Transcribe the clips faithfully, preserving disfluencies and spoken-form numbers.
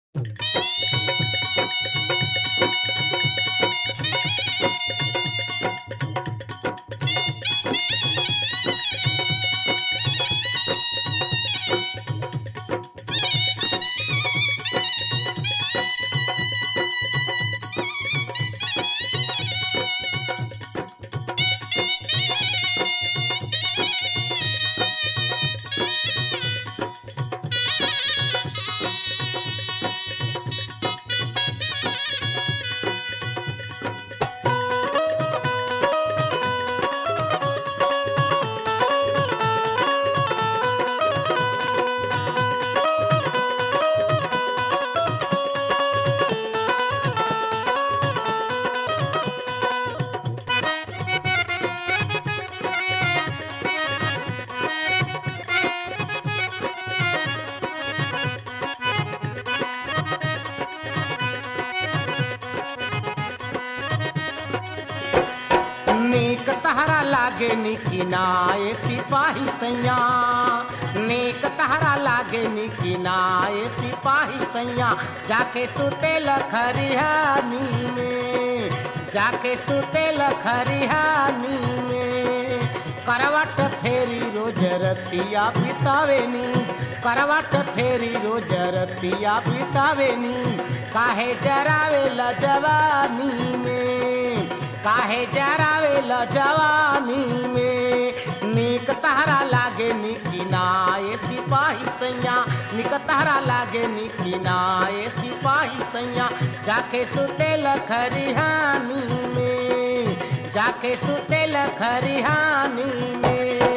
नेक तहरा लागे निकिनाए सिपाही सैया, नेक तहरा लागे निकिनाए सिपाही सैया। जाके सुतेल खरिहानी में, जाके सुतेल खरिहानी में। करवट फेरी रोज रतिया बितावेनी, करवट फेरी रोज रतिया बितावेनी। काहे जरावेला जवानी में, काहे जरावेला जवानी में। नीक तहरा लागे निकिनाए सिपाही सैया, नीक तहरा लागे निकिनाए सिपाही सैया। जाके सुतेल खरिहानी में, जाके सुतेल खरिहानी में।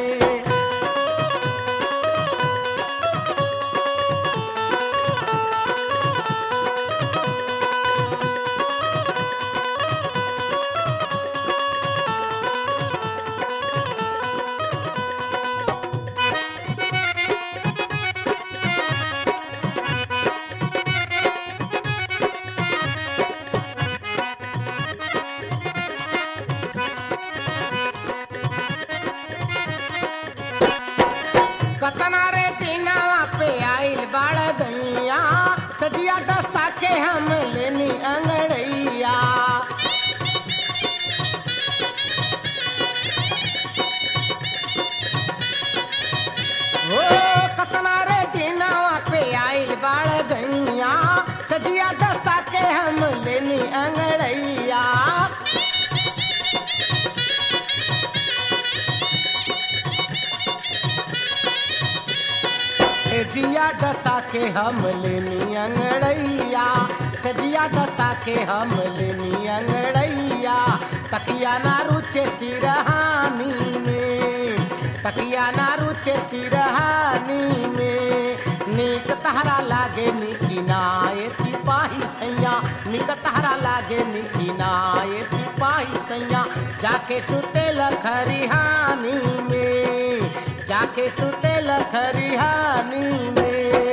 कतना रे दिनवा पे आइल बाड़ गैया, सजिया डसा के हम लेनी अंगड़ैया। हो कतना रे दिनवा पे आइल बाड़ गैया, सजिया डसा के हम लेनी अंगड़ैया। सजिया डसा के हम लेनी अंगड़ैया, सजिया डसा के हम लेनी अंगड़ैया। तकिया ना रुचे सिरहानी में, तकिया ना रुचे सिरहानी में। नीक तहरा लागे निकिनाए सिपाही सैया, नीक तहरा लागे निकिनाए सिपाही सैया। जाके सुतेल खरिहानी में, जाके सुतेल खरिहानी में।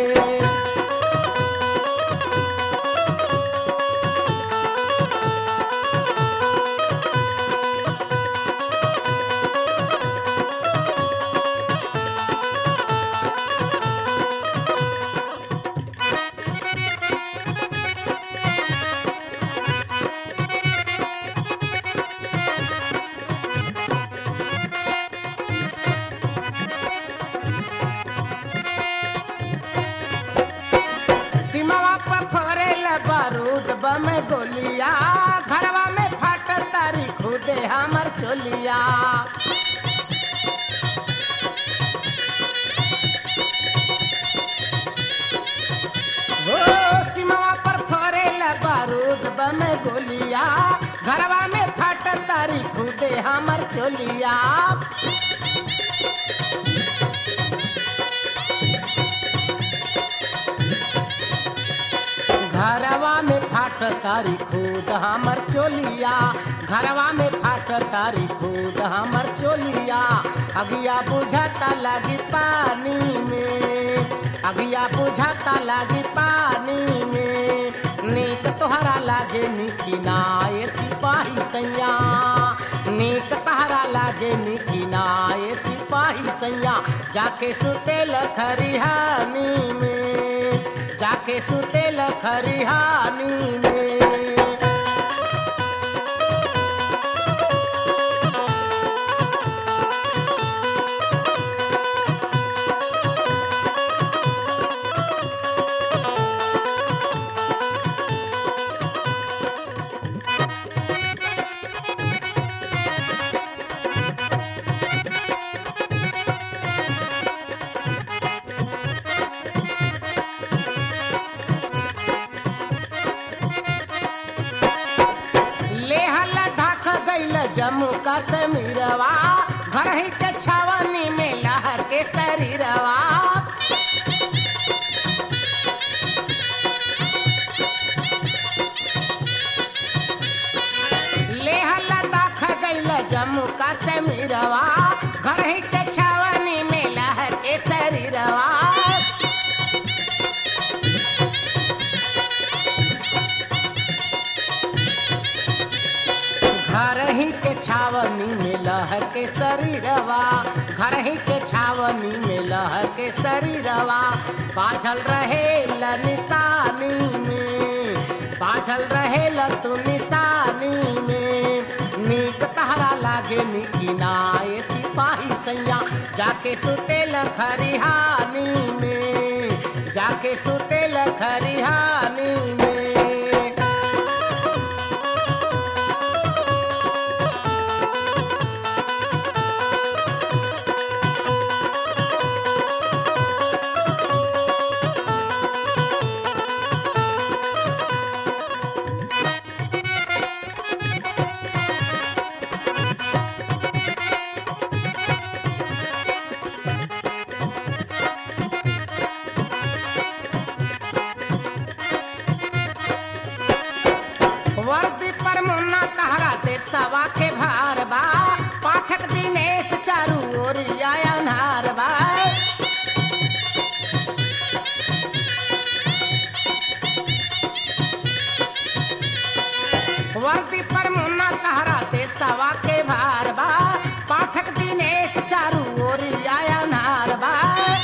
सिमवा पर फरेल बारूद बम गोलिया, घरवा में फाट तारी खुदे हमर चोलिया। हो सिमवा पर फरेल बारूद बम गोलिया, घरवा में फाट तारी खुदे हमर चोलिया। घरवा में फाट तारी खुद हमर चोलिया, घरवा में फाट तारी खुद हमर चोलिया। अगिया बुझाता लगी पानी में, अगिया बुझाता लगी पानी में। नीक तोहरा लागे निकिनाए सिपाही सैया, नीक तहरा लागे निकिनाए सिपाही सैया। जाके सुतेल खरिहानी में, जाके सुतेल खरिहानी में। जम्मू कश्मीरवा घर ही के छावनी में लहर के शरीरवा। लेह लद्दाख गइल जम्मू कश्मीरवा घर ही के छावनी में लहर के शरीरवा। घर ही के छावनी में लह के शरीरवा, घर ही के छावनी में लह के शरीरवा। बाझल रहे निशानी में, बाझल रहे तू निशानी में। नीक तहरा लागे निकिनाए सिपाही सैया जाके सुतेल खरिहानी में, जाके सुतेल खरिहानी में। वर्दी पर मुन्ना तहरा देशवा के भार बा, पाठक दिनेश चारू ओरिया अनार बा। वर्दी पर मुन्ना तहरा देशवा के भार बा, पाठक दिनेश चारू ओरिया अनार बा।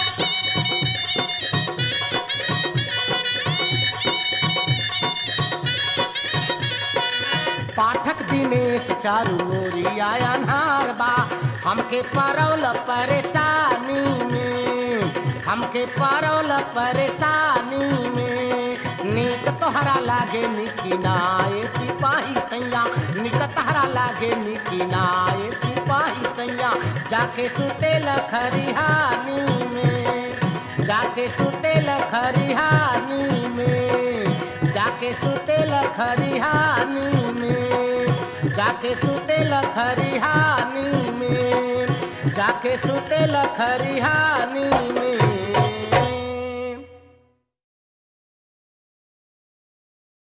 पाठक दिनेश चारू ओरिया अनार बा। हमके परौल परेशानी में, हमके परौल परेशानी में। नीक तोहरा लागे निकिनाए सिपाही सैया, नीक तोहरा लागे निकिनाए सिपाही सैया जाके सुतेल खरिहानी में, जाके सुतेल खरिहानी में, जाके सुतेल खरिहानी में, जाके सुतेल खरिहानी में, जाके सुतेल खरिहानी में।